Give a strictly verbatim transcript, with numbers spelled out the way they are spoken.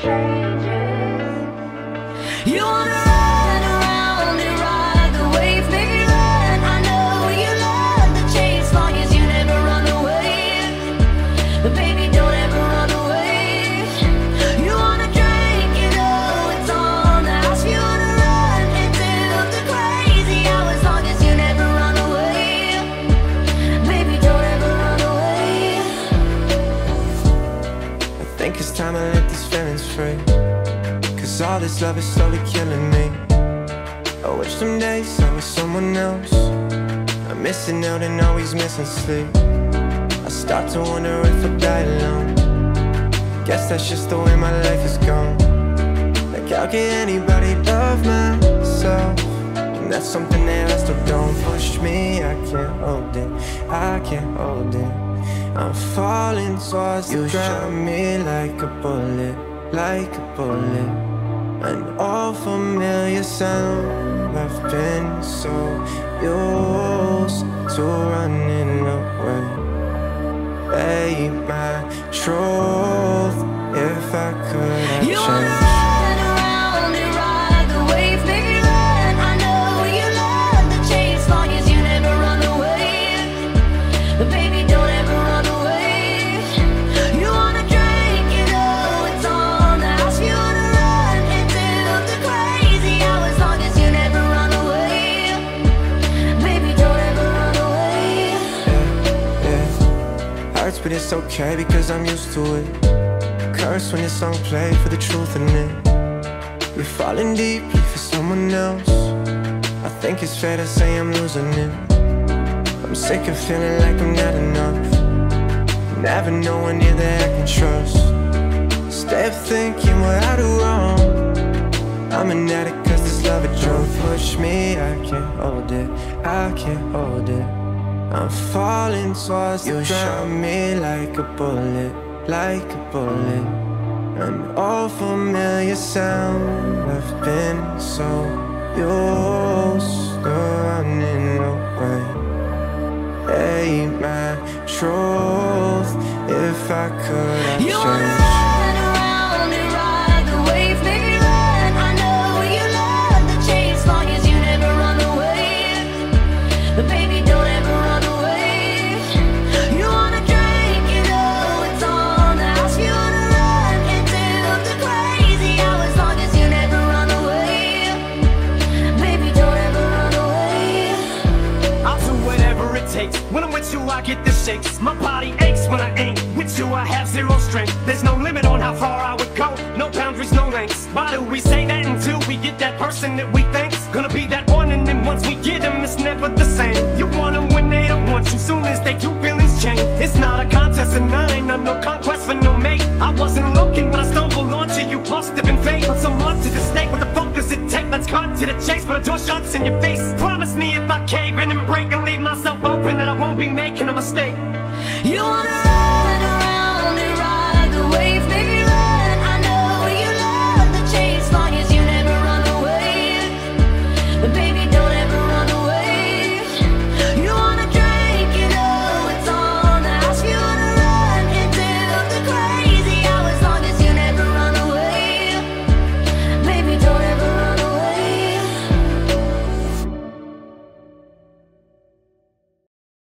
You wanna run around and ride the wave, maybe run. I know you love the chase, long as you never run away. But baby, don't ever run away. You wanna drink, you know it's on the house. You wanna run into the crazy hours, long as you never run away. Baby, don't ever run away. I think it's time I let these feelings free, 'cause all this love is slowly killing me. I wish some days I was someone else. I'm missing out and always missing sleep. I start to wonder if I die alone. Guess that's just the way my life is gone. Like how can anybody love myself? And that's something that I still don't push me. I can't hold it, I can't hold it. I'm falling towards the ground. You shot me like a bullet, like a bullet. An all familiar sound. I've been so used to running away. Babe, my truth, if I could have You changed. wanna run around and ride the wave, maybe run. I know you love the chase, long as you never run away. But baby, don't ever run away. You wanna drink, you know it's on the house. You wanna run into the crazy hours, long as you never run away. Baby, don't ever run away. Yeah, yeah. Hurts, but it's okay because I'm used to it. Curse when your song play for the truth in it. You're falling deeply for someone else. I think it's fair to say I'm losing it. I'm sick of feeling like I'm not enough. Never know one near that I can trust. Stay up thinking what I do wrong. I'm an addict 'cause this love it drove push me. I can't hold it, I can't hold it. I'm falling towards the ground. You shot me like a bullet, like a bullet. An all familiar sound. I've been so used to running away. Ain't my truth, if I could have You wanna changed. run around and ride the wave, maybe run. I know you love the chase, long as you never run away. But baby, don't ever run away. You wanna drink, you know it's on the house. You wanna run into the crazy hours, long as you never run away. Baby, don't ever run away. I'll do whatever it takes. When I'm with you, I get the shakes. My body aches when I ain't with you. I have zero strength. There's no limit on how far I would go. No boundaries, no lengths. Why do we say that until we get that person that we think's gonna be that one? And then once we get them, it's never the same. You want them when they don't want you. Soon as they do, feelings change. It's not a contest and I ain't on no conquest for no mate. I wasn't looking when I stumbled onto you. Must have been fate. Put some love to the stake. What the fuck does it take? Let's cut to the chase. But a door shuts in your face. Promise me if I cave in and break and leave myself open, that I won't be making a mistake. You wanna run around and ride the wave,